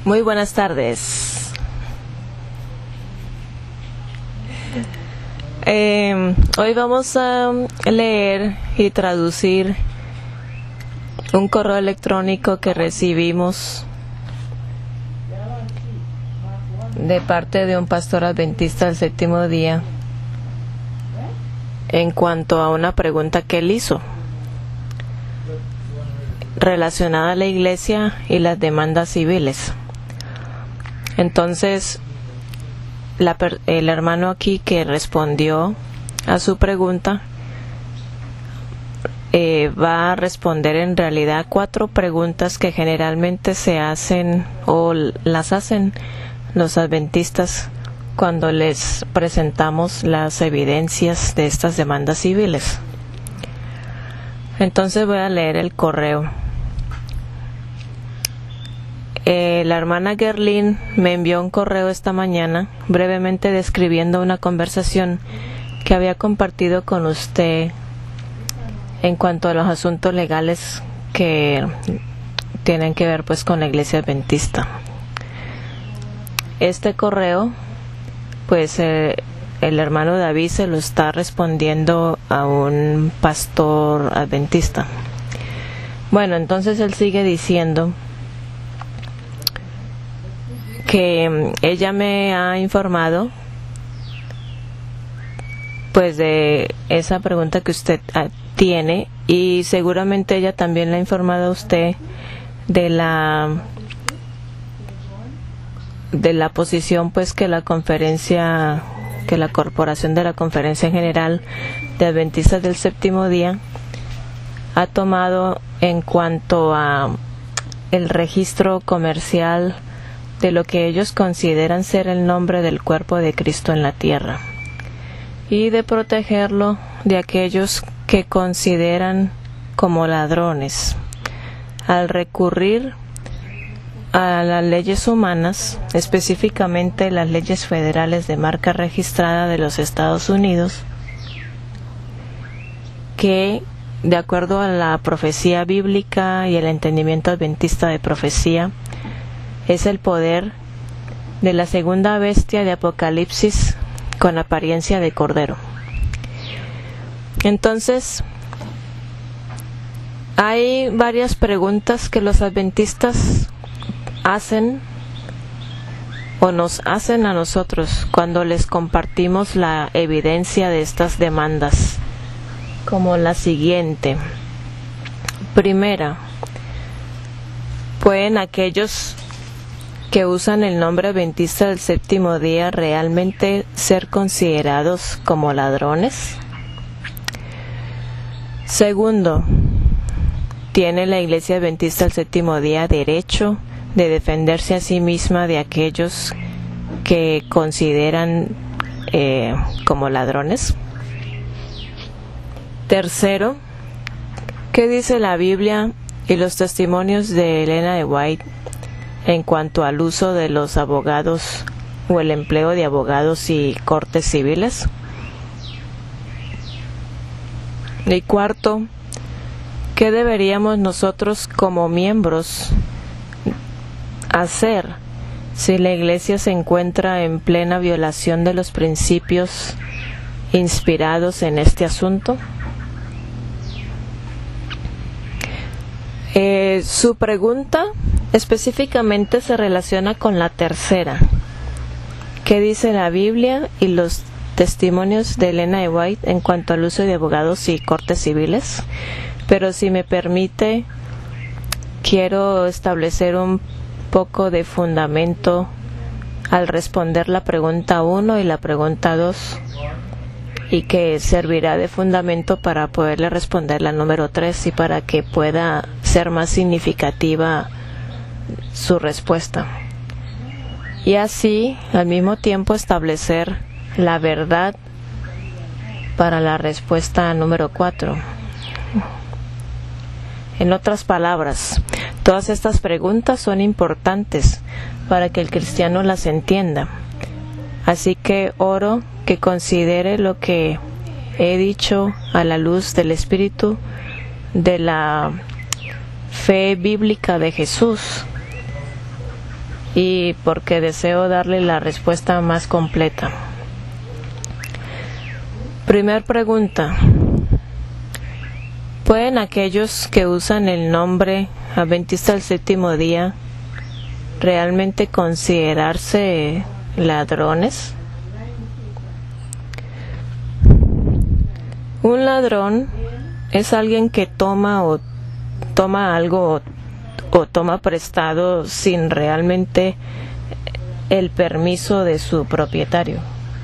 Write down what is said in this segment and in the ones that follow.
Muy buenas tardes. Hoy vamos a leer y traducir un correo electrónico que recibimos de parte de un pastor adventista del séptimo día en cuanto a una pregunta que él hizo relacionada a la iglesia y las demandas civiles. Entonces, el hermano aquí que respondió a su pregunta va a responder en realidad 4 preguntas que generalmente se hacen o las hacen los adventistas cuando les presentamos las evidencias de estas demandas civiles. Entonces voy a leer el correo. La hermana Gerlin me envió un correo esta mañana brevemente describiendo una conversación que había compartido con usted en cuanto a los asuntos legales que tienen que ver pues con la iglesia adventista. Este correo pues el hermano David se lo está respondiendo a un pastor adventista. Bueno, entonces él sigue diciendo que ella me ha informado pues de esa pregunta que usted tiene, y seguramente ella también le ha informado a usted de la posición pues que la corporación de la Conferencia General de Adventistas del Séptimo Día ha tomado en cuanto a el registro comercial de lo que ellos consideran ser el nombre del cuerpo de Cristo en la tierra, y de protegerlo de aquellos que consideran como ladrones, al recurrir a las leyes humanas, específicamente las leyes federales de marca registrada de los Estados Unidos, que, de acuerdo a la profecía bíblica y el entendimiento adventista de profecía, es el poder de la segunda bestia de Apocalipsis con apariencia de cordero. Entonces, hay varias preguntas que los adventistas hacen o nos hacen a nosotros cuando les compartimos la evidencia de estas demandas, como la siguiente. Primera, ¿pueden aquellos que usan el nombre adventista del séptimo día realmente ser considerados como ladrones? Segundo, ¿tiene la iglesia adventista del séptimo día derecho de defenderse a sí misma de aquellos que consideran como ladrones? Tercero, ¿qué dice la Biblia y los testimonios de Elena de White en cuanto al uso de los abogados o el empleo de abogados y cortes civiles? Y cuarto, ¿qué deberíamos nosotros como miembros hacer si la iglesia se encuentra en plena violación de los principios inspirados en este asunto? Su pregunta específicamente se relaciona con la tercera. ¿Qué dice la Biblia y los testimonios de Elena de White en cuanto al uso de abogados y cortes civiles? Pero si me permite, quiero establecer un poco de fundamento al responder la pregunta 1 y la pregunta 2, y que servirá de fundamento para poderle responder la número 3 y para que pueda ser más significativa su respuesta, y así al mismo tiempo establecer la verdad para la respuesta número 4. En otras palabras, todas estas preguntas son importantes para que el cristiano las entienda. Así que oro que considere lo que he dicho a la luz del Espíritu de la fe bíblica de Jesús y porque deseo darle la respuesta más completa. Primer pregunta: ¿pueden aquellos que usan el nombre Adventista del Séptimo Día realmente considerarse ladrones? Un ladrón es alguien que toma algo o toma prestado sin realmente el permiso de su propietario.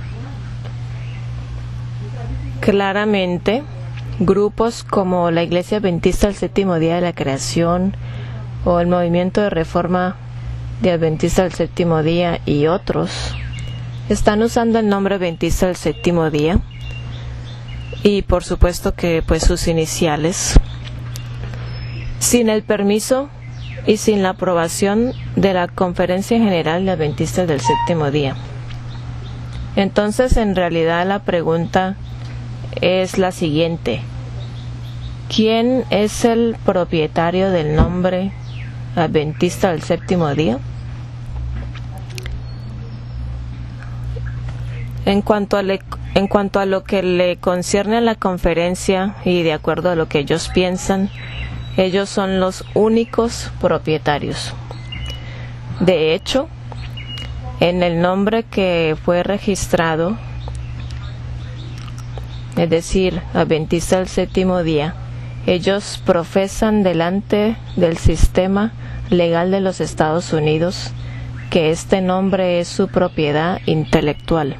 Claramente, grupos como la Iglesia Adventista del Séptimo Día de la Creación o el Movimiento de Reforma de Adventista del Séptimo Día y otros están usando el nombre Adventista del Séptimo Día, y por supuesto que pues sus iniciales, sin el permiso y sin la aprobación de la Conferencia General de Adventistas del Séptimo Día. Entonces, en realidad la pregunta es la siguiente: ¿quién es el propietario del nombre Adventista del Séptimo Día? En cuanto a lo que le concierne a la conferencia y de acuerdo a lo que ellos piensan, ellos son los únicos propietarios. De hecho, en el nombre que fue registrado, es decir, Adventista del Séptimo Día, ellos profesan delante del sistema legal de los Estados Unidos que este nombre es su propiedad intelectual.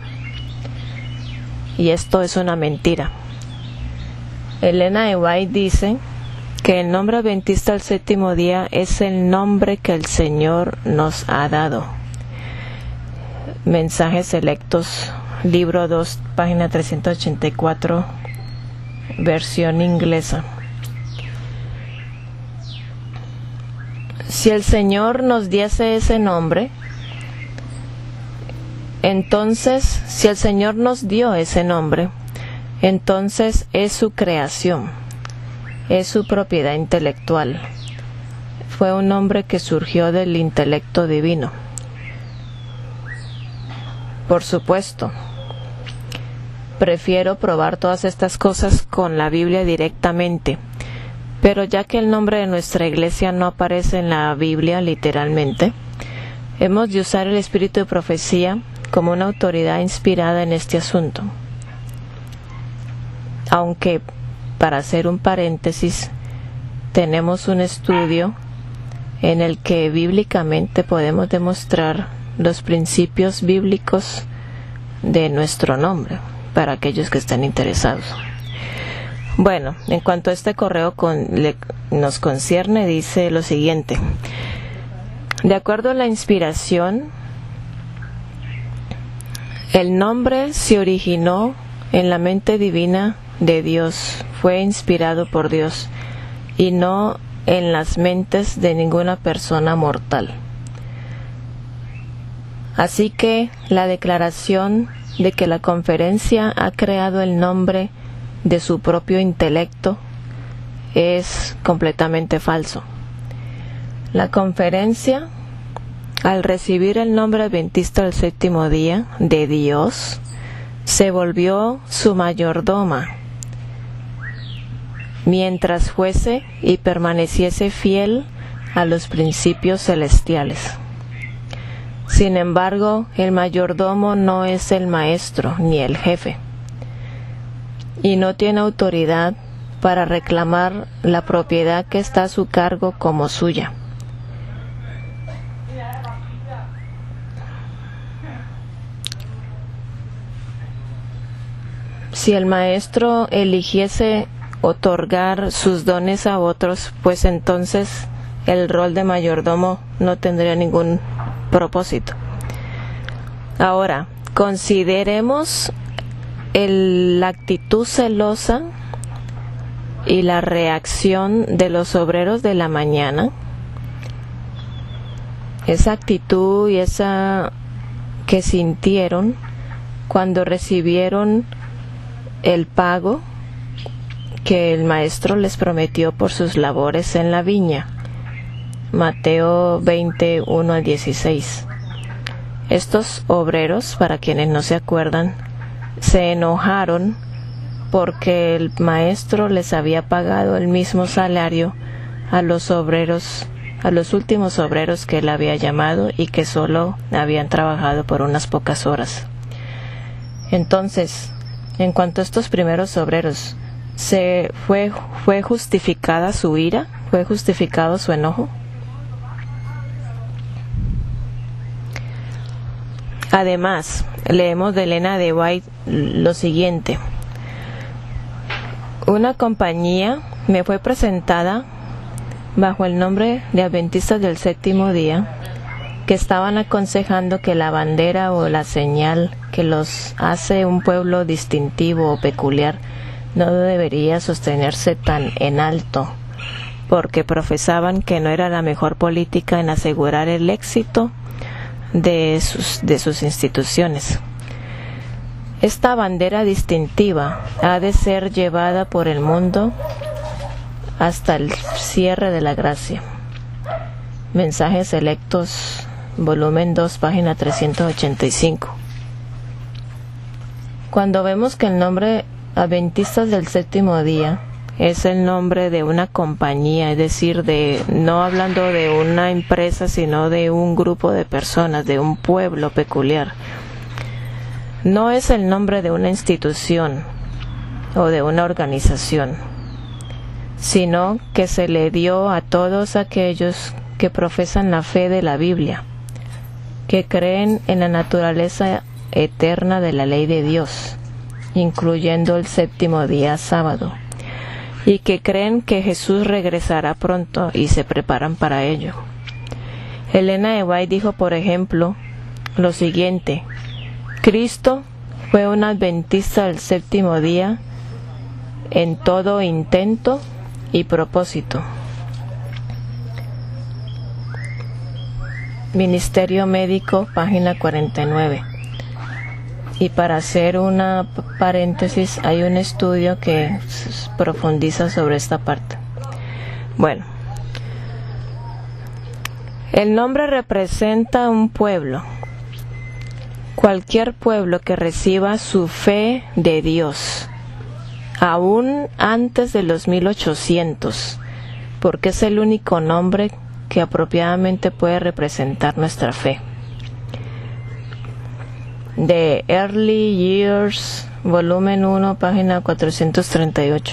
Y esto es una mentira. Elena de White dice que el nombre Adventista del Séptimo Día es el nombre que el Señor nos ha dado. Mensajes Selectos, libro 2, página 384, versión inglesa. Si el Señor nos diese ese nombre, entonces, si el Señor nos dio ese nombre, entonces es su creación, es su propiedad intelectual. Fue un nombre que surgió del intelecto divino. Por supuesto, prefiero probar todas estas cosas con la Biblia directamente, pero ya que el nombre de nuestra iglesia no aparece en la Biblia literalmente, hemos de usar el espíritu de profecía como una autoridad inspirada en este asunto. Aunque, para hacer un paréntesis, tenemos un estudio en el que bíblicamente podemos demostrar los principios bíblicos de nuestro nombre, para aquellos que estén interesados. Bueno, en cuanto a este correo nos concierne, dice lo siguiente: de acuerdo a la inspiración, el nombre se originó en la mente divina de Dios, fue inspirado por Dios y no en las mentes de ninguna persona mortal. Así que la declaración de que la conferencia ha creado el nombre de su propio intelecto es completamente falso. La conferencia, al recibir el nombre Adventista del Séptimo Día de Dios, se volvió su mayordoma, mientras fuese y permaneciese fiel a los principios celestiales. Sin embargo, el mayordomo no es el maestro ni el jefe, y no tiene autoridad para reclamar la propiedad que está a su cargo como suya. Si el maestro eligiese otorgar sus dones a otros, pues entonces el rol de mayordomo no tendría ningún propósito. Ahora, consideremos la actitud celosa y la reacción de los obreros de la mañana. Esa actitud y esa que sintieron cuando recibieron el pago que el maestro les prometió por sus labores en la viña. Mateo 20, 1 al 16. Estos obreros, para quienes no se acuerdan, se enojaron porque el maestro les había pagado el mismo salario a los obreros, a los últimos obreros que él había llamado y que solo habían trabajado por unas pocas horas. Entonces, en cuanto a estos primeros obreros, ¿fue justificada su ira? ¿Fue justificado su enojo? Además, leemos de Elena de White lo siguiente: una compañía me fue presentada bajo el nombre de Adventistas del Séptimo Día, que estaban aconsejando que la bandera o la señal que los hace un pueblo distintivo o peculiar no debería sostenerse tan en alto, porque profesaban que no era la mejor política en asegurar el éxito de sus instituciones. Esta bandera distintiva ha de ser llevada por el mundo hasta el cierre de la gracia. Mensajes selectos, volumen 2, página 385. Cuando vemos que el nombre Adventistas del Séptimo Día es el nombre de una compañía, es decir, no hablando de una empresa, sino de un grupo de personas, de un pueblo peculiar. No es el nombre de una institución o de una organización, sino que se le dio a todos aquellos que profesan la fe de la Biblia, que creen en la naturaleza eterna de la ley de Dios, incluyendo el séptimo día sábado, y que creen que Jesús regresará pronto y se preparan para ello. Elena de White dijo, por ejemplo, lo siguiente: Cristo fue un adventista del séptimo día en todo intento y propósito. Ministerio Médico, página 49. Y para hacer una paréntesis, hay un estudio que profundiza sobre esta parte. Bueno, el nombre representa un pueblo. Cualquier pueblo que reciba su fe de Dios, aún antes de los 1800, porque es el único nombre que apropiadamente puede representar nuestra fe. De Early Years, volumen 1, página 438.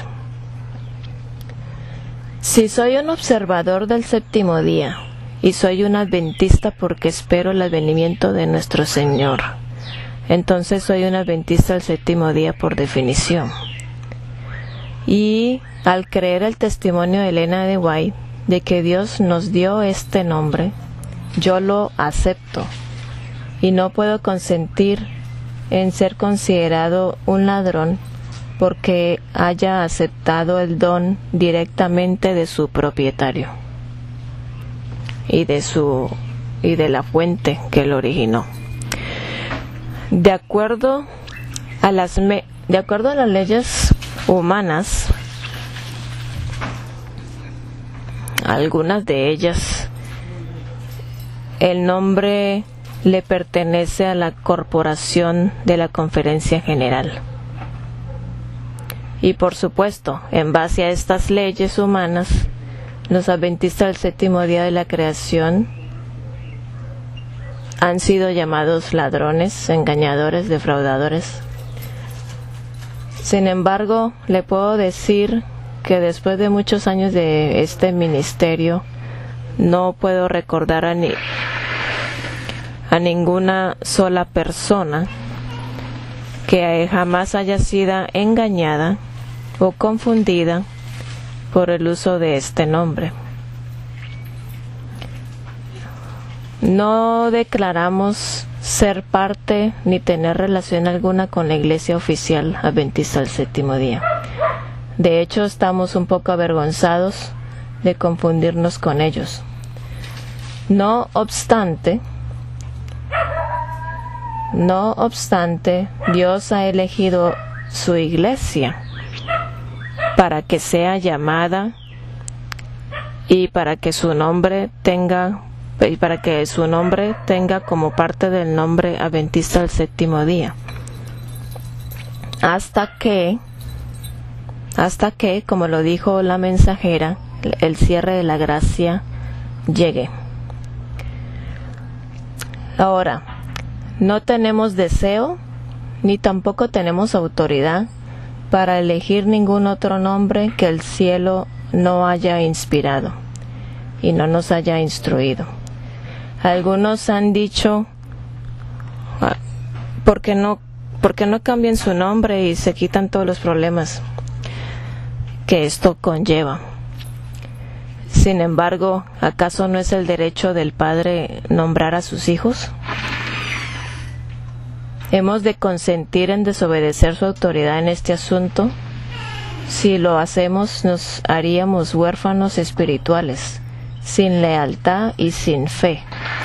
Si soy un observador del séptimo día, y soy un adventista porque espero el advenimiento de nuestro Señor, entonces soy un adventista del séptimo día por definición. Y al creer el testimonio de Elena de White de que Dios nos dio este nombre, yo lo acepto y no puedo consentir en ser considerado un ladrón porque haya aceptado el don directamente de su propietario y de la fuente que lo originó. De acuerdo a las leyes humanas, algunas de ellas, el nombre le pertenece a la corporación de la Conferencia General. Y por supuesto, en base a estas leyes humanas, los adventistas del séptimo día de la creación han sido llamados ladrones, engañadores, defraudadores. Sin embargo, le puedo decir que después de muchos años de este ministerio, no puedo recordar a ninguna sola persona que jamás haya sido engañada o confundida por el uso de este nombre. No declaramos ser parte ni tener relación alguna con la iglesia oficial adventista del séptimo día. De hecho, estamos un poco avergonzados de confundirnos con ellos. No obstante, Dios ha elegido su iglesia para que sea llamada y para que su nombre tenga como parte del nombre adventista del séptimo día, hasta que, como lo dijo la mensajera, el cierre de la gracia llegue. Ahora, no tenemos deseo ni tampoco tenemos autoridad para elegir ningún otro nombre que el cielo no haya inspirado y no nos haya instruido. Algunos han dicho, ¿por qué no cambian su nombre y se quitan todos los problemas que esto conlleva? Sin embargo, ¿acaso no es el derecho del Padre nombrar a sus hijos? ¿Hemos de consentir en desobedecer su autoridad en este asunto? Si lo hacemos, nos haríamos huérfanos espirituales, sin lealtad y sin fe.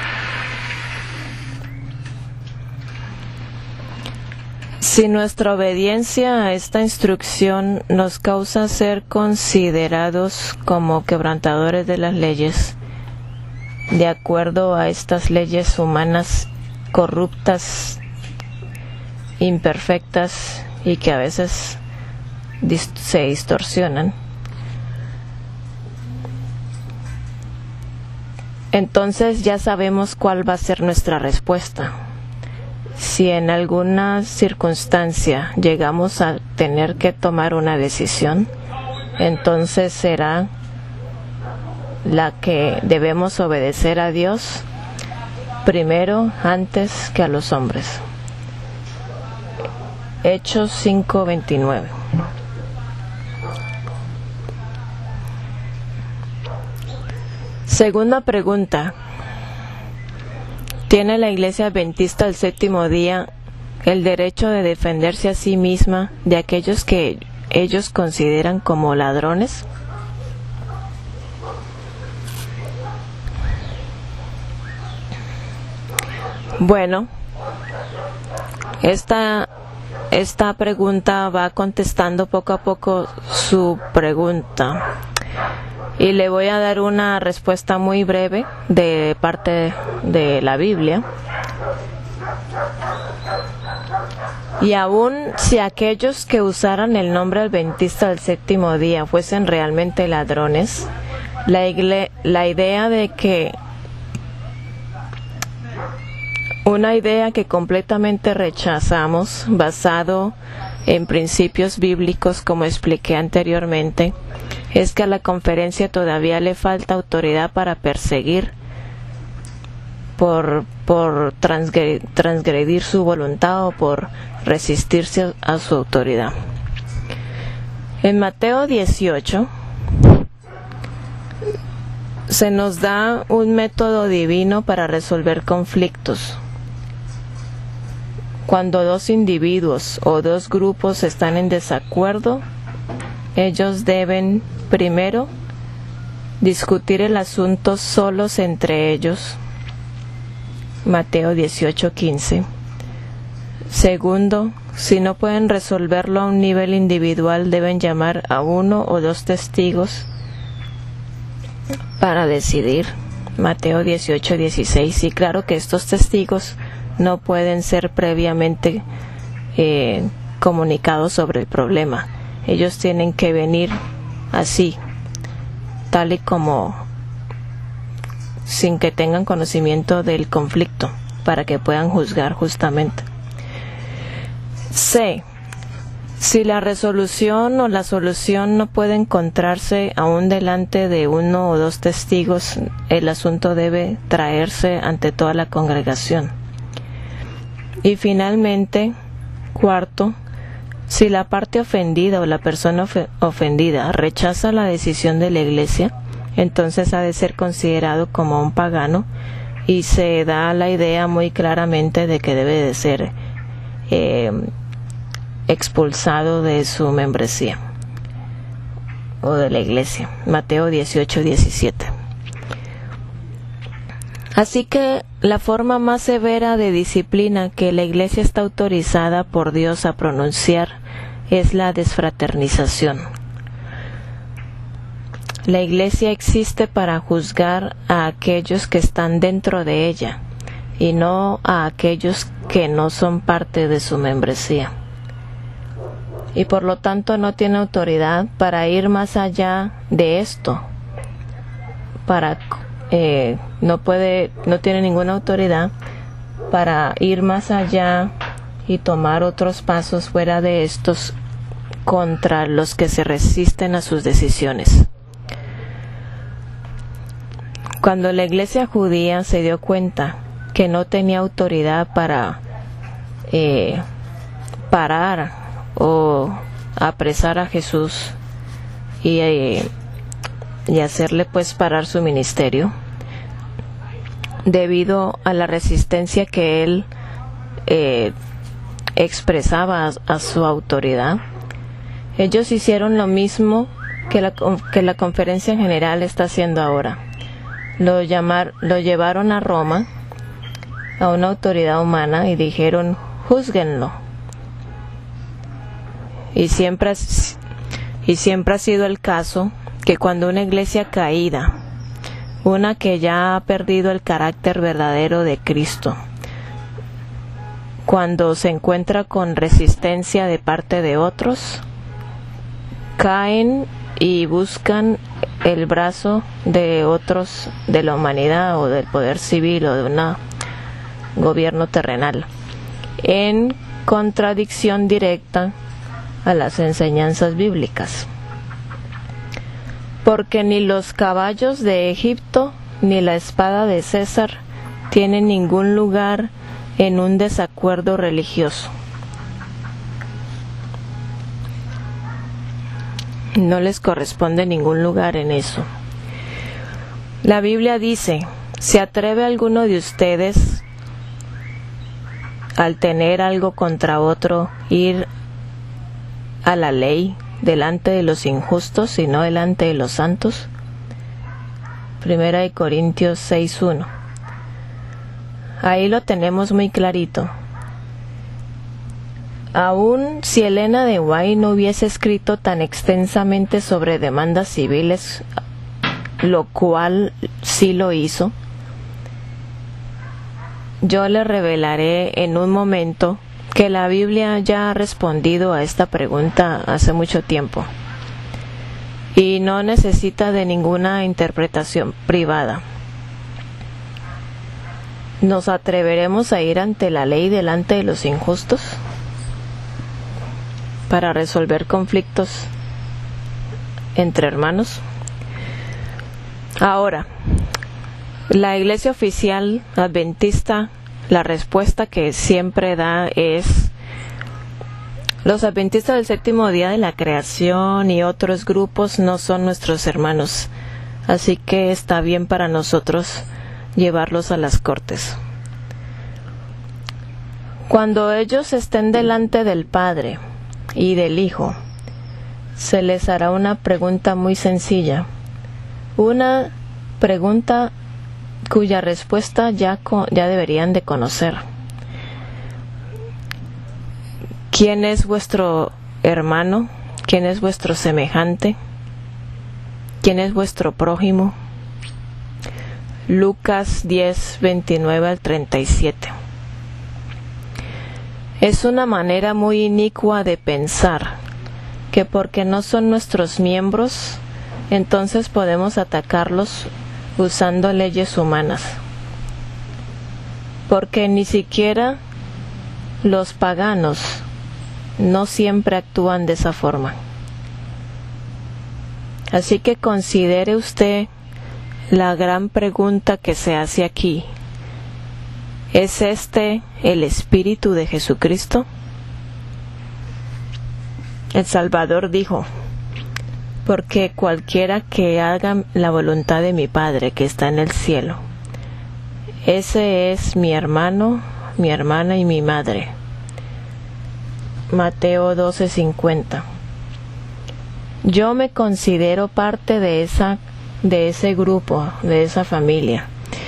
Si nuestra obediencia a esta instrucción nos causa ser considerados como quebrantadores de las leyes, de acuerdo a estas leyes humanas corruptas, imperfectas y que a veces se distorsionan, entonces ya sabemos cuál va a ser nuestra respuesta. Si en alguna circunstancia llegamos a tener que tomar una decisión, entonces será la que debemos obedecer a Dios primero antes que a los hombres. Hechos 5:29. Segunda pregunta. ¿Tiene la Iglesia Adventista del Séptimo Día el derecho de defenderse a sí misma de aquellos que ellos consideran como ladrones? Bueno, esta pregunta va contestando poco a poco su pregunta. Y le voy a dar una respuesta muy breve de parte de la Biblia. Y aun si aquellos que usaran el nombre adventista del séptimo día fuesen realmente ladrones, la idea de que una idea que completamente rechazamos, basado en principios bíblicos, como expliqué anteriormente, es que a la conferencia todavía le falta autoridad para perseguir, por transgredir su voluntad o por resistirse a su autoridad. En Mateo 18 se nos da un método divino para resolver conflictos. Cuando dos individuos o dos grupos están en desacuerdo, ellos deben primero discutir el asunto solos entre ellos. Mateo 18:15. Segundo, si no pueden resolverlo a un nivel individual, deben llamar a uno o dos testigos para decidir. Mateo 18:16. Y claro que estos testigos no pueden ser previamente comunicados sobre el problema. Ellos tienen que venir así, tal y como, sin que tengan conocimiento del conflicto, para que puedan juzgar justamente. C. Si la resolución o la solución no puede encontrarse aún delante de uno o dos testigos, el asunto debe traerse ante toda la congregación. Y finalmente, cuarto, si la parte ofendida o la persona ofendida rechaza la decisión de la Iglesia, entonces ha de ser considerado como un pagano y se da la idea muy claramente de que debe de ser expulsado de su membresía o de la Iglesia. Mateo 18:17. Así que la forma más severa de disciplina que la Iglesia está autorizada por Dios a pronunciar es la desfraternización. La iglesia existe para juzgar a aquellos que están dentro de ella y no a aquellos que no son parte de su membresía. Y por lo tanto no tiene autoridad para ir más allá de esto. No tiene ninguna autoridad para ir más allá y tomar otros pasos fuera de estos contra los que se resisten a sus decisiones. Cuando la iglesia judía se dio cuenta que no tenía autoridad para parar o apresar a Jesús y hacerle pues parar su ministerio, debido a la resistencia que él expresaba a su autoridad, ellos hicieron lo mismo que la Conferencia General está haciendo ahora. Lo llevaron a Roma, a una autoridad humana, y dijeron: júzguenlo. Y siempre ha sido el caso que cuando una iglesia caída, una que ya ha perdido el carácter verdadero de Cristo, cuando se encuentra con resistencia de parte de otros, caen y buscan el brazo de otros, de la humanidad o del poder civil o de un gobierno terrenal, en contradicción directa a las enseñanzas bíblicas. Porque ni los caballos de Egipto ni la espada de César tienen ningún lugar en un desacuerdo religioso. No les corresponde ningún lugar en eso. La Biblia dice: ¿se atreve alguno de ustedes, al tener algo contra otro, ir a la ley delante de los injustos y no delante de los santos? 1 Corintios 6:1. Ahí lo tenemos muy clarito. Aún si Elena de White no hubiese escrito tan extensamente sobre demandas civiles, lo cual sí lo hizo, yo le revelaré en un momento que la Biblia ya ha respondido a esta pregunta hace mucho tiempo y no necesita de ninguna interpretación privada. ¿Nos atreveremos a ir ante la ley delante de los injustos para resolver conflictos entre hermanos? Ahora, la Iglesia Oficial Adventista, la respuesta que siempre da es: los adventistas del séptimo día de la creación y otros grupos no son nuestros hermanos, así que está bien para nosotros llevarlos a las cortes. Cuando ellos estén delante del Padre y del Hijo, se les hará una pregunta muy sencilla, una pregunta cuya respuesta ya deberían de conocer. ¿Quién es vuestro hermano? ¿Quién es vuestro semejante? ¿Quién es vuestro prójimo? Lucas 10:29 al 37. Es una manera muy inicua de pensar que porque no son nuestros miembros, entonces podemos atacarlos usando leyes humanas. Porque ni siquiera los paganos no siempre actúan de esa forma. Así que considere usted la gran pregunta que se hace aquí. ¿Es este el Espíritu de Jesucristo? El Salvador dijo: porque cualquiera que haga la voluntad de mi Padre que está en el cielo, ese es mi hermano, mi hermana y mi madre. Mateo 12:50. Yo me considero parte de ese grupo, de esa familia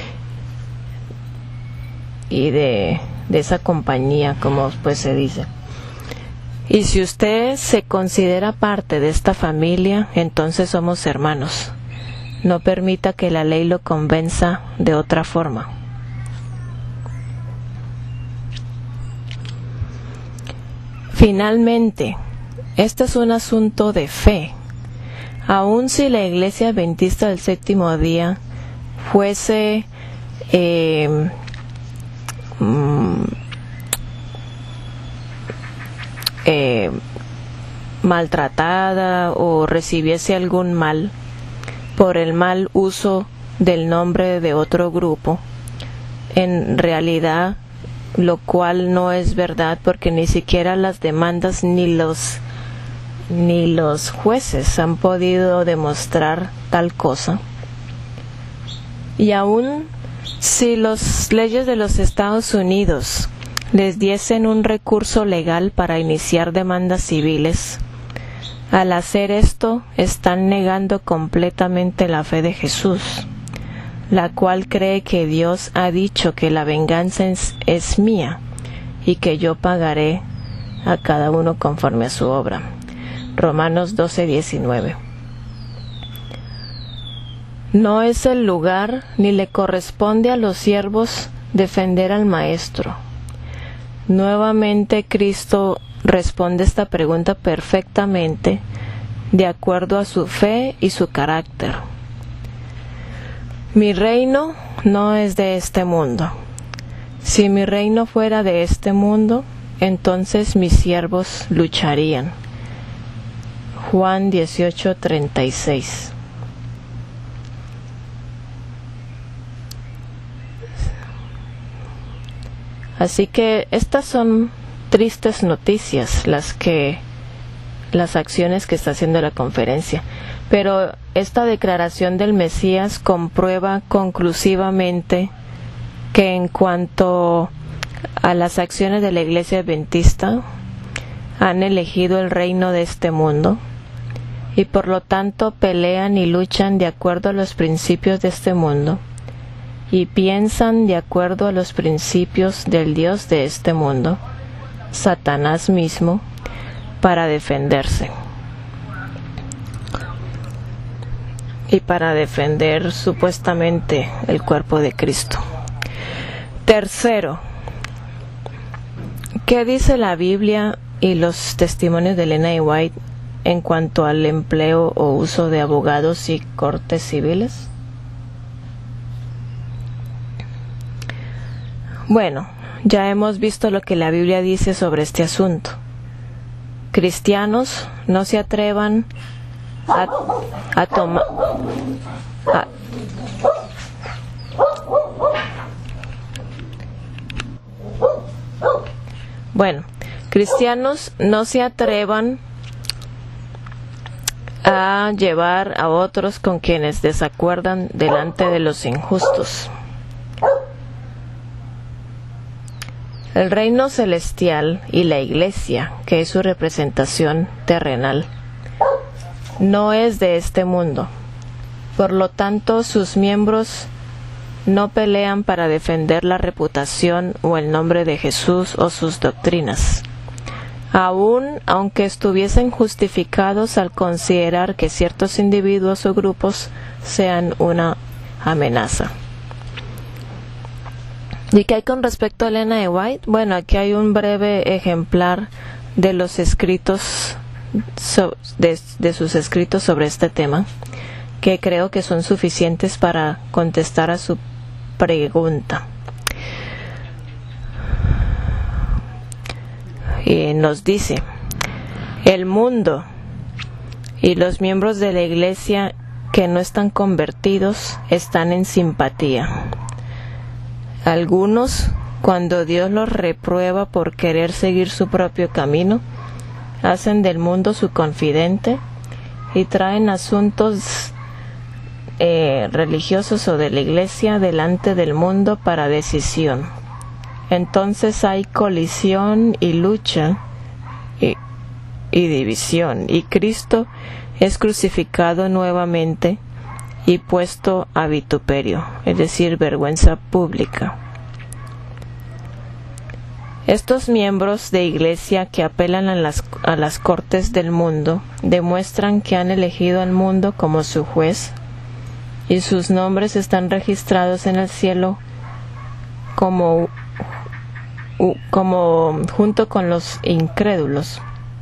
y de esa compañía, como pues se dice. Y si usted se considera parte de esta familia, entonces somos hermanos. no permita que la ley lo convenza de otra forma. Finalmente, este es un asunto de fe. Aun si la Iglesia Adventista del Séptimo Día fuese maltratada o recibiese algún mal por el mal uso del nombre de otro grupo, en realidad, lo cual no es verdad, porque ni siquiera las demandas ni los jueces han podido demostrar tal cosa. Y aún si las leyes de los Estados Unidos les diesen un recurso legal para iniciar demandas civiles, al hacer esto están negando completamente la fe de Jesús, la cual cree que Dios ha dicho que la venganza es mía y que yo pagaré a cada uno conforme a su obra. Romanos 12:19. No es el lugar ni le corresponde a los siervos defender al Maestro. Nuevamente Cristo responde esta pregunta perfectamente, de acuerdo a su fe y su carácter. Mi reino no es de este mundo. Si mi reino fuera de este mundo, entonces mis siervos lucharían. Juan 18:36. Así que estas son tristes noticias las acciones que está haciendo la conferencia, pero esta declaración del Mesías comprueba conclusivamente que en cuanto a las acciones de la Iglesia Adventista, han elegido el reino de este mundo y por lo tanto pelean y luchan de acuerdo a los principios de este mundo y piensan de acuerdo a los principios del Dios de este mundo, Satanás mismo, para defenderse y para defender supuestamente el cuerpo de Cristo. Tercero, ¿qué dice la Biblia y los testimonios de Elena White en cuanto al empleo o uso de abogados y cortes civiles? Bueno, ya hemos visto lo que la Biblia dice sobre este asunto. Cristianos no se atrevan a tomar... Bueno, cristianos no se atrevan a llevar a otros con quienes desacuerdan delante de los injustos. El reino celestial y la iglesia, que es su representación terrenal, no es de este mundo. Por lo tanto, sus miembros no pelean para defender la reputación o el nombre de Jesús o sus doctrinas, aunque estuviesen justificados al considerar que ciertos individuos o grupos sean una amenaza. ¿Y qué hay con respecto a Elena de White? Bueno, aquí hay un breve ejemplar de los escritos, de sus escritos sobre este tema, que creo que son suficientes para contestar a su pregunta. Y nos dice: el mundo y los miembros de la iglesia que no están convertidos están en simpatía. Algunos, cuando Dios los reprueba por querer seguir su propio camino, hacen del mundo su confidente y traen asuntos religiosos o de la iglesia delante del mundo para decisión. Entonces hay colisión y lucha y división, y Cristo es crucificado nuevamente y puesto a vituperio, es decir, vergüenza pública. Estos miembros de iglesia que apelan a las cortes del mundo demuestran que han elegido al mundo como su juez y sus nombres están registrados en el cielo como junto con los incrédulos.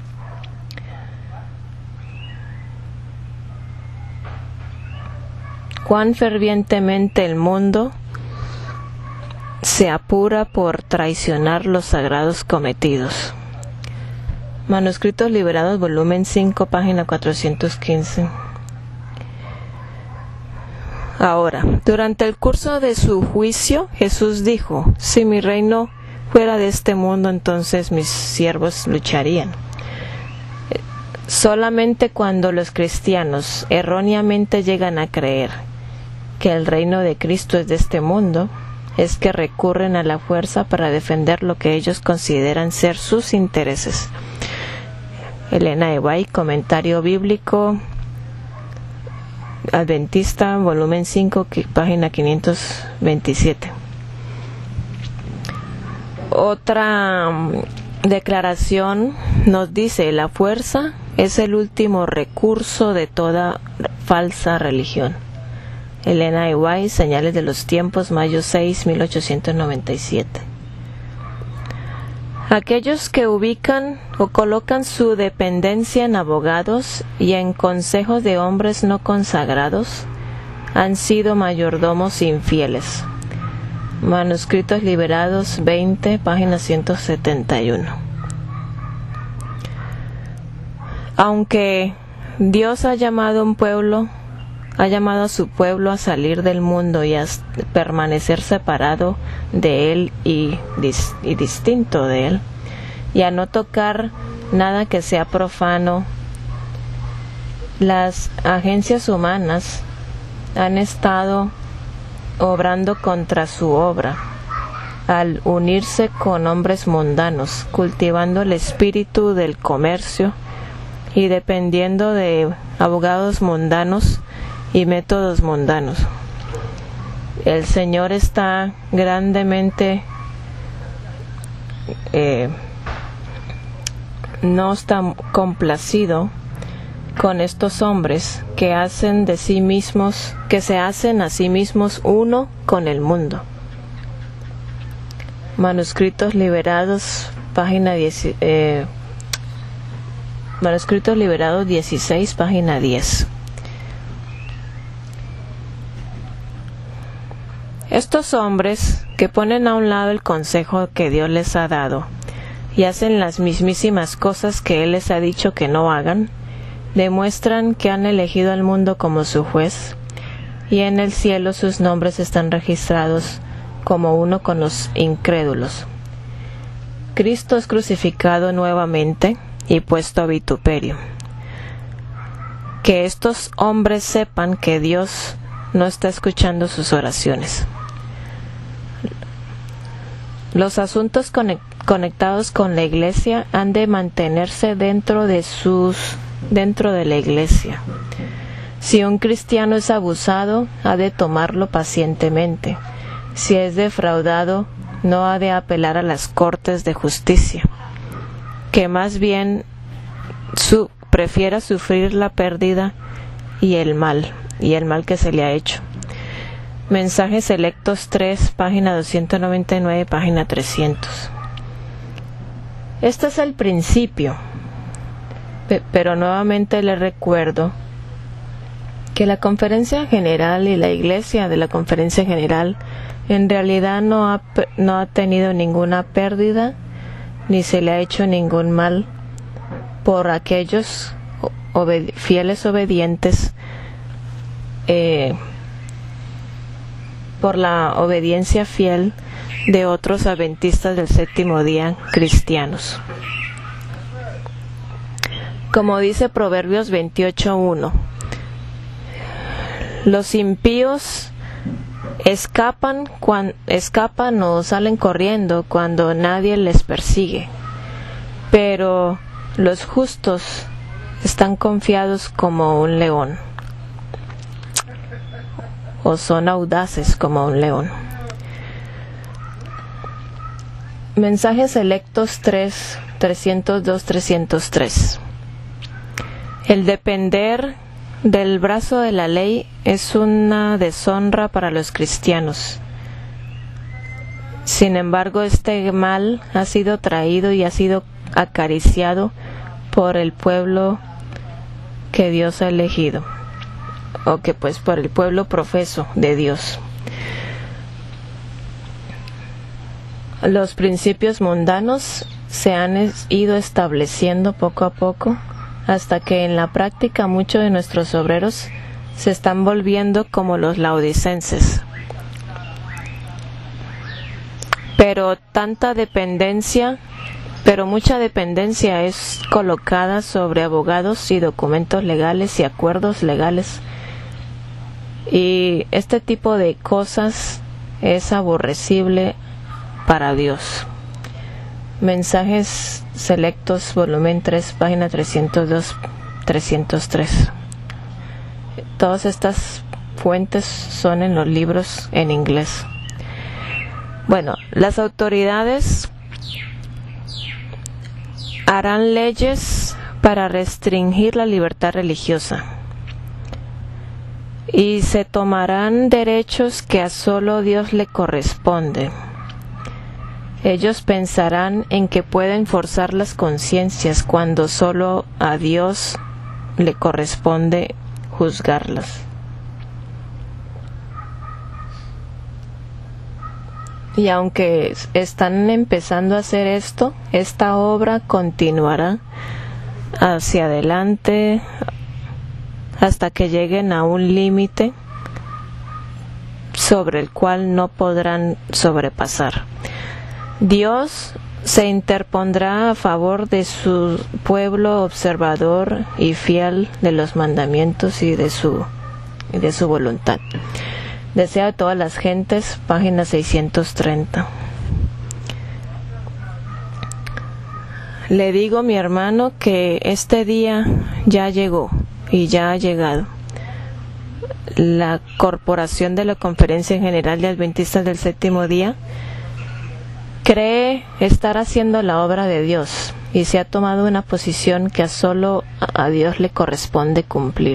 Cuán fervientemente el mundo se apura por traicionar los sagrados cometidos. Manuscritos Liberados, volumen 5, página 415. Ahora, durante el curso de su juicio, Jesús dijo: si mi reino fuera de este mundo, entonces mis siervos lucharían. Solamente cuando los cristianos erróneamente llegan a creer que el reino de Cristo es de este mundo, es que recurren a la fuerza para defender lo que ellos consideran ser sus intereses. Elena de White, Comentario Bíblico Adventista, volumen 5, página 527. Otra declaración nos dice: la fuerza es el último recurso de toda falsa religión. Elena de White, Señales de los Tiempos, mayo 6, 1897. Aquellos que ubican o colocan su dependencia en abogados y en consejos de hombres no consagrados han sido mayordomos infieles. Manuscritos Liberados 20, página 171. Aunque Dios ha llamado a su pueblo a salir del mundo y a permanecer separado de él y distinto de él, y a no tocar nada que sea profano, las agencias humanas han estado obrando contra su obra al unirse con hombres mundanos, cultivando el espíritu del comercio y dependiendo de abogados mundanos y métodos mundanos. El Señor está grandemente no está complacido con estos hombres que se hacen a sí mismos uno con el mundo. Manuscritos Liberados, página Manuscritos Liberados 16, página 10. Estos hombres que ponen a un lado el consejo que Dios les ha dado y hacen las mismísimas cosas que Él les ha dicho que no hagan, demuestran que han elegido al mundo como su juez, y en el cielo sus nombres están registrados como uno con los incrédulos. Cristo es crucificado nuevamente y puesto a vituperio. Que estos hombres sepan que Dios no está escuchando sus oraciones. Los asuntos conectados con la Iglesia han de mantenerse dentro de la Iglesia. Si un cristiano es abusado, ha de tomarlo pacientemente. Si es defraudado, no ha de apelar a las cortes de justicia, que más bien prefiera sufrir la pérdida y el mal que se le ha hecho. Mensajes Selectos 3, página 299, página 300. Este es el principio, pero nuevamente le recuerdo que la Conferencia General y la Iglesia de la Conferencia General en realidad no ha tenido ninguna pérdida ni se le ha hecho ningún mal por aquellos fieles obedientes, por la obediencia fiel de otros adventistas del séptimo día cristianos. Como dice Proverbios 28:1, los impíos escapan o salen corriendo cuando nadie les persigue, pero los justos están confiados como un león, o son audaces como un león. Mensajes Selectos 3, 302, 303. El depender del brazo de la ley es una deshonra para los cristianos. Sin embargo, este mal ha sido traído y ha sido acariciado por el pueblo que Dios ha elegido, o que pues por el pueblo profeso de Dios. Los principios mundanos se han ido estableciendo poco a poco, hasta que en la práctica muchos de nuestros obreros se están volviendo como los laodicenses. Pero mucha dependencia es colocada sobre abogados y documentos legales y acuerdos legales. Y este tipo de cosas es aborrecible para Dios. Mensajes Selectos, volumen 3, página 302-303. Todas estas fuentes son en los libros en inglés. Bueno, las autoridades harán leyes para restringir la libertad religiosa y se tomarán derechos que a solo Dios le corresponde. Ellos pensarán en que pueden forzar las conciencias cuando solo a Dios le corresponde juzgarlas. Y aunque están empezando a hacer esto, esta obra continuará hacia adelante hasta que lleguen a un límite sobre el cual no podrán sobrepasar. Dios se interpondrá a favor de su pueblo observador y fiel de los mandamientos y de su voluntad. Deseo a todas las gentes, página 630. Le digo, mi hermano, que este día ya llegó y ya ha llegado. La Corporación de la Conferencia General de Adventistas del Séptimo Día cree estar haciendo la obra de Dios y se ha tomado una posición que solo a Dios le corresponde cumplir.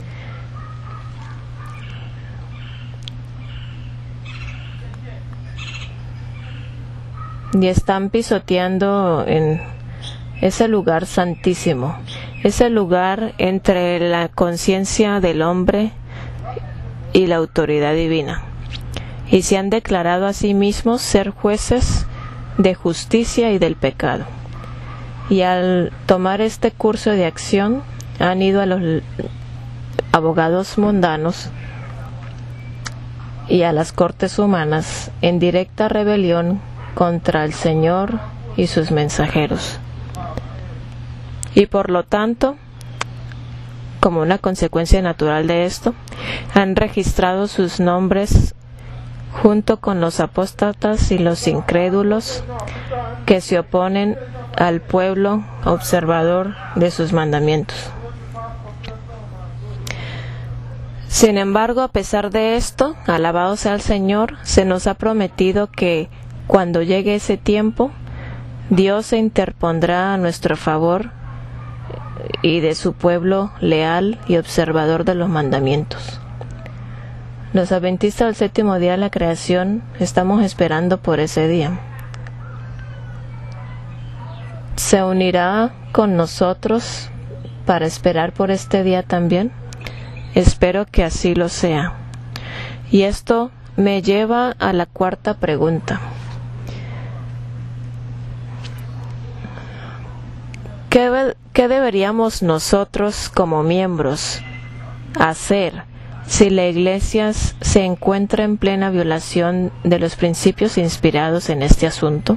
Y están pisoteando en ese lugar santísimo, ese lugar entre la conciencia del hombre y la autoridad divina. Y se han declarado a sí mismos ser jueces de justicia y del pecado. Y al tomar este curso de acción, han ido a los abogados mundanos y a las cortes humanas en directa rebelión contra el Señor y sus mensajeros. Y por lo tanto, como una consecuencia natural de esto, han registrado sus nombres junto con los apóstatas y los incrédulos que se oponen al pueblo observador de sus mandamientos. Sin embargo, a pesar de esto, alabado sea el Señor, se nos ha prometido que cuando llegue ese tiempo, Dios se interpondrá a nuestro favor y de su pueblo leal y observador de los mandamientos. Los adventistas del séptimo día de la creación estamos esperando por ese día. ¿Se unirá con nosotros para esperar por este día también? Espero que así lo sea. Y esto me lleva a la cuarta pregunta. ¿Qué deberíamos nosotros como miembros hacer si la Iglesia se encuentra en plena violación de los principios inspirados en este asunto?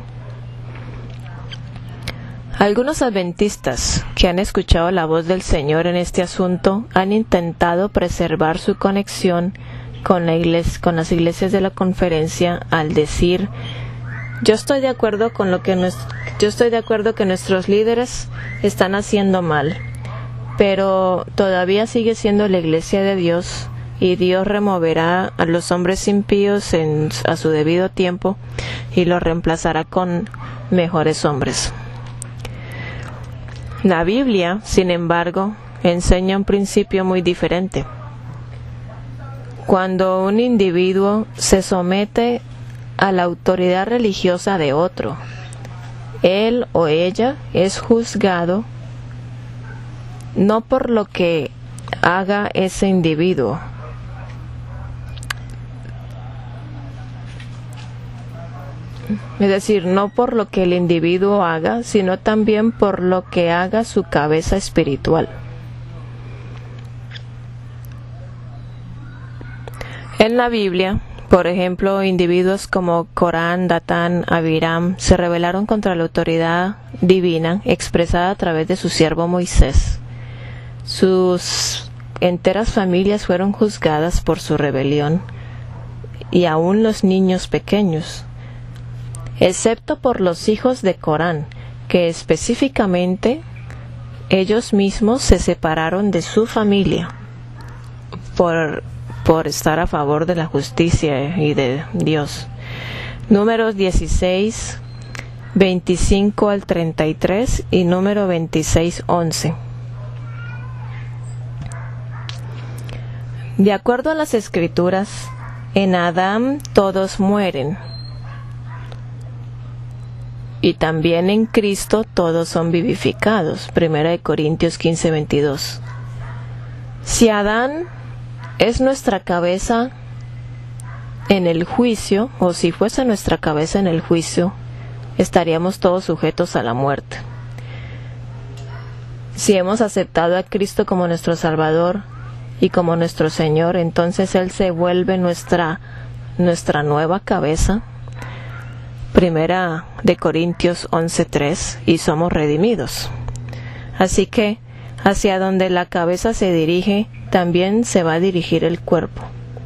Algunos adventistas que han escuchado la voz del Señor en este asunto han intentado preservar su conexión con las iglesias de la conferencia al decir: yo estoy de acuerdo que nuestros líderes están haciendo mal, pero todavía sigue siendo la iglesia de Dios y Dios removerá a los hombres impíos a su debido tiempo y los reemplazará con mejores hombres. La Biblia, sin embargo, enseña un principio muy diferente. Cuando un individuo se somete a la autoridad religiosa de otro, él o ella es juzgado no por lo que haga ese individuo, es decir, no por lo que el individuo haga, sino también por lo que haga su cabeza espiritual. En la Biblia, por ejemplo, individuos como Corán, Datán, Abiram se rebelaron contra la autoridad divina expresada a través de su siervo Moisés. Sus enteras familias fueron juzgadas por su rebelión, y aún los niños pequeños, excepto por los hijos de Corán, que específicamente ellos mismos se separaron de su familia por estar a favor de la justicia y de Dios. Números 16, 25 al 33 y número 26, 11. De acuerdo a las Escrituras, en Adán todos mueren, y también en Cristo todos son vivificados. 1 Corintios 15, 22. Si Adán es nuestra cabeza en el juicio, o si fuese nuestra cabeza en el juicio, estaríamos todos sujetos a la muerte. Si hemos aceptado a Cristo como nuestro Salvador y como nuestro Señor, entonces Él se vuelve nuestra nueva cabeza. 1 Corintios 11:3, y somos redimidos. Así que hacia donde la cabeza se dirige, también se va a dirigir el cuerpo.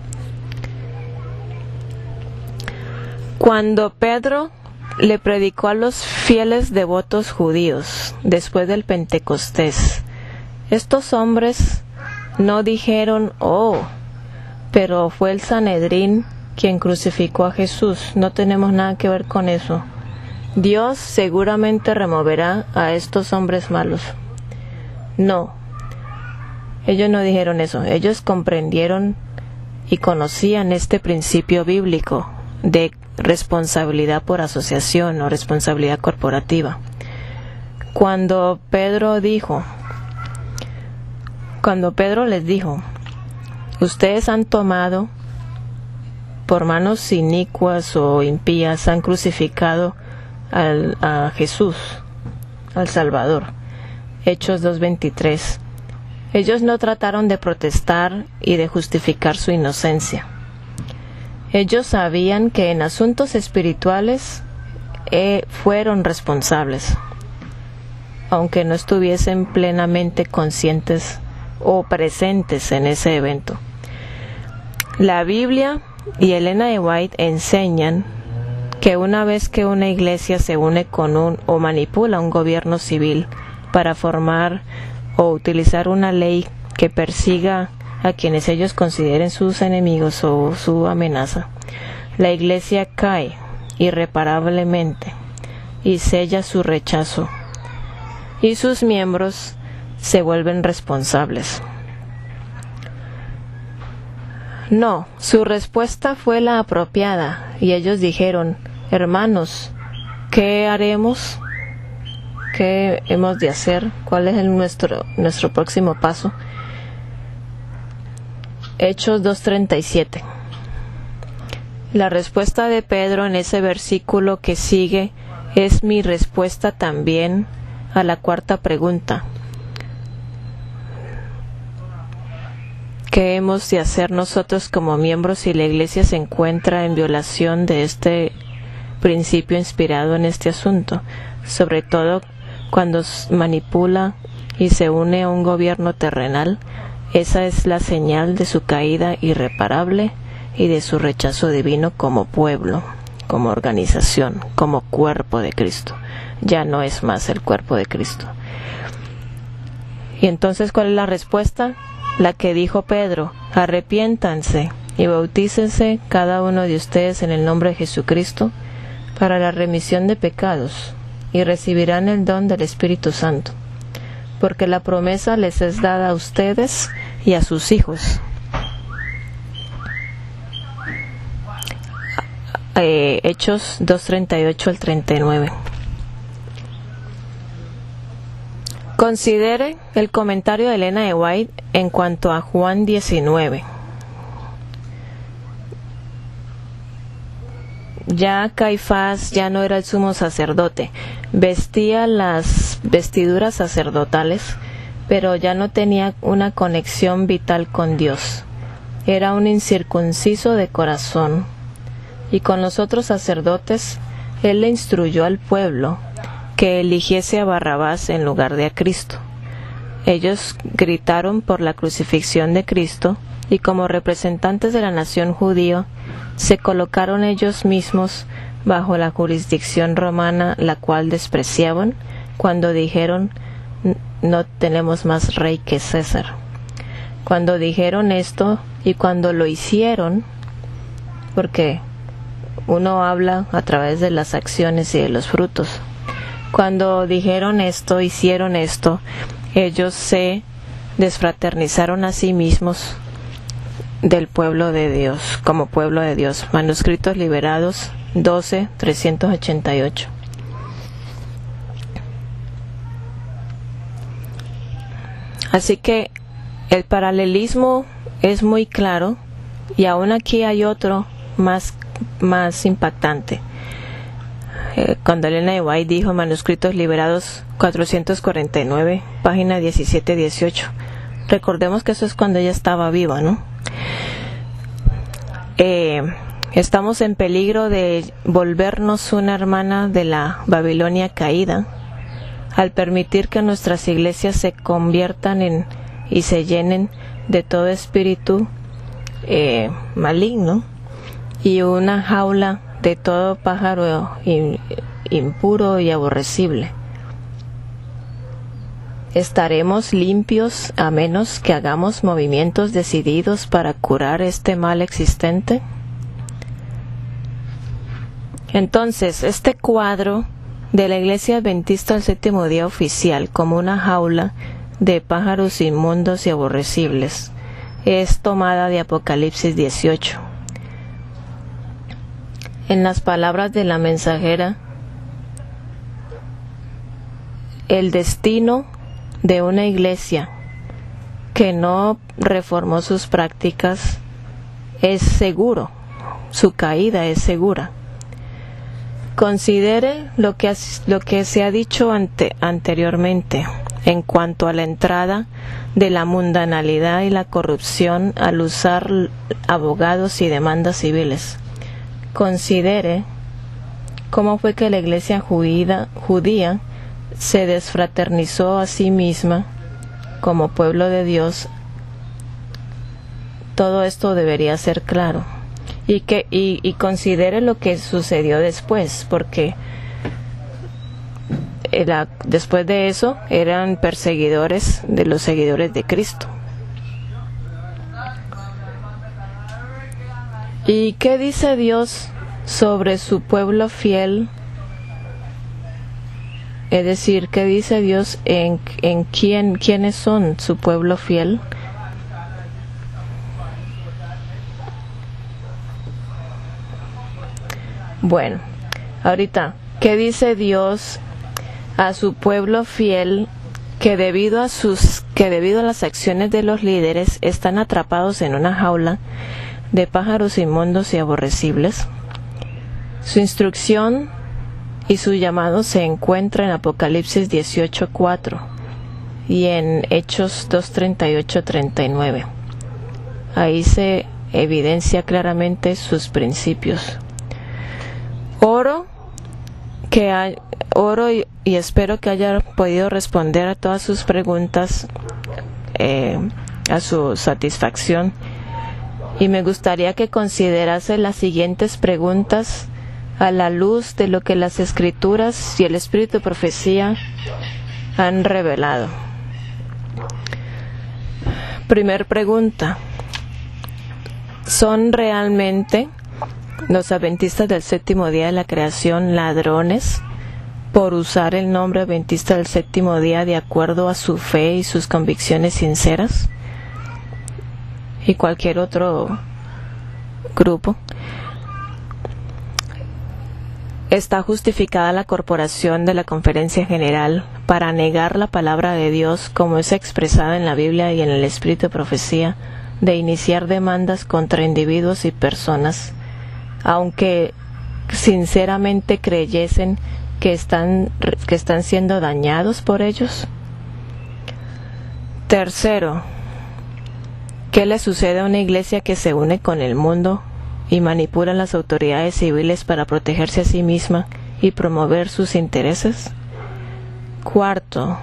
Cuando Pedro le predicó a los fieles devotos judíos después del Pentecostés, estos hombres no dijeron, oh, pero fue el Sanedrín quien crucificó a Jesús, no tenemos nada que ver con eso. Dios seguramente removerá a estos hombres malos. No, ellos no dijeron eso. Ellos comprendieron y conocían este principio bíblico de responsabilidad por asociación o responsabilidad corporativa. Cuando Pedro les dijo, ustedes han tomado por manos inicuas o impías, han crucificado a Jesús, al Salvador. Hechos 2:23. Ellos no trataron de protestar y de justificar su inocencia. Ellos sabían que en asuntos espirituales fueron responsables, aunque no estuviesen plenamente conscientes o presentes en ese evento. La Biblia y Elena de White enseñan que una vez que una iglesia se une con o manipula un gobierno civil para formar o utilizar una ley que persiga a quienes ellos consideren sus enemigos o su amenaza, la iglesia cae irreparablemente y sella su rechazo, y sus miembros se vuelven responsables. No, su respuesta fue la apropiada, y ellos dijeron, hermanos, ¿qué haremos? ¿Qué hemos de hacer? ¿Cuál es nuestro próximo paso? Hechos 2:37. La respuesta de Pedro en ese versículo que sigue es mi respuesta también a la cuarta pregunta. ¿Qué hemos de hacer nosotros como miembros si la Iglesia se encuentra en violación de este principio inspirado en este asunto? Sobre todo cuando manipula y se une a un gobierno terrenal, esa es la señal de su caída irreparable y de su rechazo divino como pueblo, como organización, como cuerpo de Cristo. Ya no es más el cuerpo de Cristo. Y entonces, ¿cuál es la respuesta? La que dijo Pedro: arrepiéntanse y bautícense cada uno de ustedes en el nombre de Jesucristo para la remisión de pecados, y recibirán el don del Espíritu Santo, porque la promesa les es dada a ustedes y a sus hijos. Hechos 2:38 al 39. Considere el comentario de Elena de White en cuanto a Juan 19. Ya Caifás ya no era el sumo sacerdote, vestía las vestiduras sacerdotales, pero ya no tenía una conexión vital con Dios. Era un incircunciso de corazón. Y con los otros sacerdotes, él le instruyó al pueblo que eligiese a Barrabás en lugar de a Cristo. Ellos gritaron por la crucifixión de Cristo, y como representantes de la nación judía, se colocaron ellos mismos bajo la jurisdicción romana, la cual despreciaban cuando dijeron: no tenemos más rey que César. Cuando dijeron esto y cuando lo hicieron, porque uno habla a través de las acciones y de los frutos. Cuando dijeron esto, hicieron esto, ellos se desfraternizaron a sí mismos del pueblo de Dios, como pueblo de Dios. Manuscritos Liberados 12:388. Así que el paralelismo es muy claro, y aún aquí hay otro más impactante. Cuando Elena de White dijo, Manuscritos Liberados 449, página 17-18, recordemos que eso es cuando ella estaba viva, ¿no? Estamos en peligro de volvernos una hermana de la Babilonia caída al permitir que nuestras iglesias se conviertan y se llenen de todo espíritu maligno y una jaula de todo pájaro impuro y aborrecible. ¿Estaremos limpios a menos que hagamos movimientos decididos para curar este mal existente? Entonces, este cuadro de la Iglesia Adventista del Séptimo Día oficial como una jaula de pájaros inmundos y aborrecibles es tomada de Apocalipsis 18. En las palabras de la mensajera, el destino de una iglesia que no reformó sus prácticas es seguro, su caída es segura. Considere lo que se ha dicho anteriormente en cuanto a la entrada de la mundanalidad y la corrupción al usar abogados y demandas civiles. Considere cómo fue que la iglesia judía se desfraternizó a sí misma como pueblo de Dios. Todo esto debería ser claro. Y considere lo que sucedió después, porque después de eso eran perseguidores de los seguidores de Cristo. ¿Y qué dice Dios sobre su pueblo fiel? Es decir, ¿qué dice Dios en quiénes son su pueblo fiel? Bueno, ahorita, ¿qué dice Dios a su pueblo fiel que debido a las acciones de los líderes están atrapados en una jaula de pájaros inmundos y aborrecibles? Su instrucción y su llamado se encuentra en Apocalipsis 18:4 y en Hechos 2:38-39. Ahí se evidencia claramente sus principios. Oro y espero que haya podido responder a todas sus preguntas a su satisfacción, y me gustaría que considerase las siguientes preguntas a la luz de lo que las Escrituras y el Espíritu de Profecía han revelado. Primer pregunta: ¿son realmente los adventistas del séptimo día de la creación ladrones por usar el nombre adventista del séptimo día de acuerdo a su fe y sus convicciones sinceras, y cualquier otro grupo. Está justificada la corporación de la Conferencia General para negar la palabra de Dios como es expresada en la Biblia y en el Espíritu de Profecía, de iniciar demandas contra individuos y personas, aunque sinceramente creyesen que están siendo dañados por ellos. Tercero, ¿qué le sucede a una iglesia que se une con el mundo y manipula las autoridades civiles para protegerse a sí misma y promover sus intereses? Cuarto,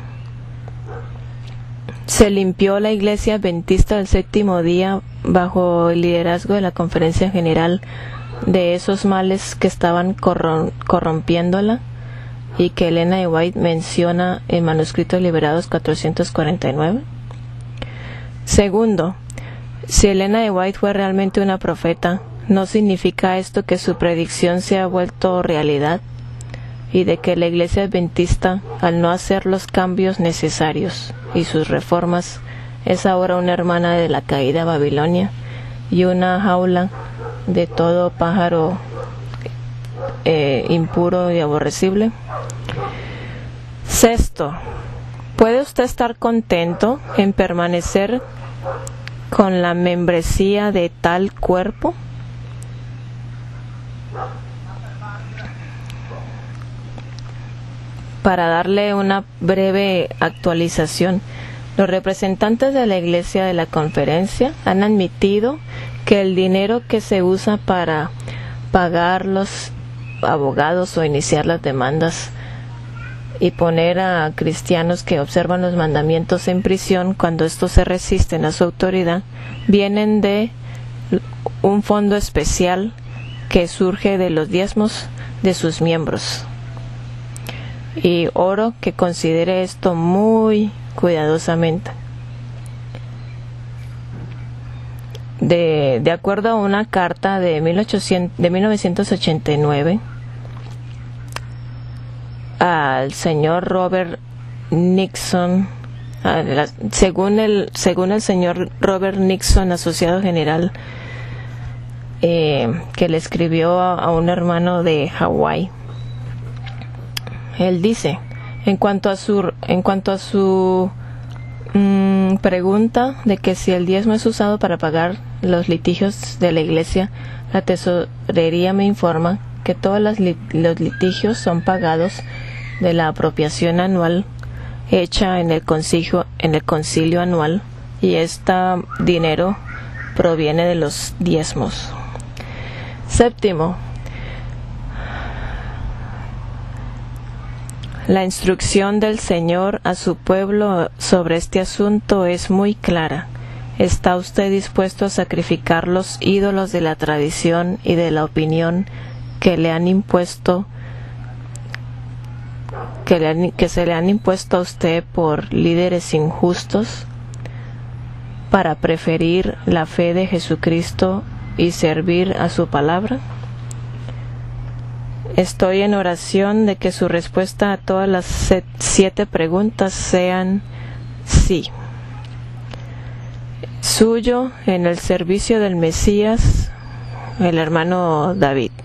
¿se limpió la iglesia adventista del séptimo día bajo el liderazgo de la Conferencia General de esos males que estaban corrompiéndola y que Elena de White menciona en Manuscritos Liberados 449? Segundo, si Elena de White fue realmente una profeta, ¿no significa esto que su predicción se ha vuelto realidad y de que la iglesia adventista, al no hacer los cambios necesarios y sus reformas, es ahora una hermana de la caída Babilonia y una jaula de todo pájaro impuro y aborrecible? Sexto, ¿puede usted estar contento en permanecer con la membresía de tal cuerpo? Para darle una breve actualización, los representantes de la Iglesia de la Conferencia han admitido que el dinero que se usa para pagar los abogados o iniciar las demandas y poner a cristianos que observan los mandamientos en prisión cuando estos se resisten a su autoridad, vienen de un fondo especial que surge de los diezmos de sus miembros. Y oro que considere esto muy cuidadosamente. De acuerdo a una carta de 1989 al señor Robert Nixon, según el señor Robert Nixon, asociado general, que le escribió a un hermano de Hawái. Él dice, en cuanto a su pregunta de que si el diezmo es usado para pagar los litigios de la iglesia, la tesorería me informa que todos los litigios son pagados de la apropiación anual hecha en el concilio anual, y este dinero proviene de los diezmos. Séptimo, la instrucción del Señor a su pueblo sobre este asunto es muy clara. ¿Está usted dispuesto a sacrificar los ídolos de la tradición y de la opinión que le han impuesto, que se le han impuesto a usted por líderes injustos, para preferir la fe de Jesucristo y servir a su palabra? Estoy en oración de que su respuesta a todas las 7 preguntas sean sí. Suyo, en el servicio del Mesías, el hermano David.